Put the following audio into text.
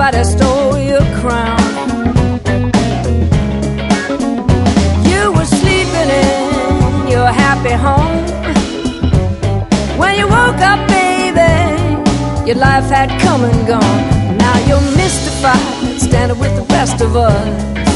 somebody stole your crown. You were sleeping in your happy home. When you woke up, baby, your life had come and gone. Now you're mystified, standing with the rest of us.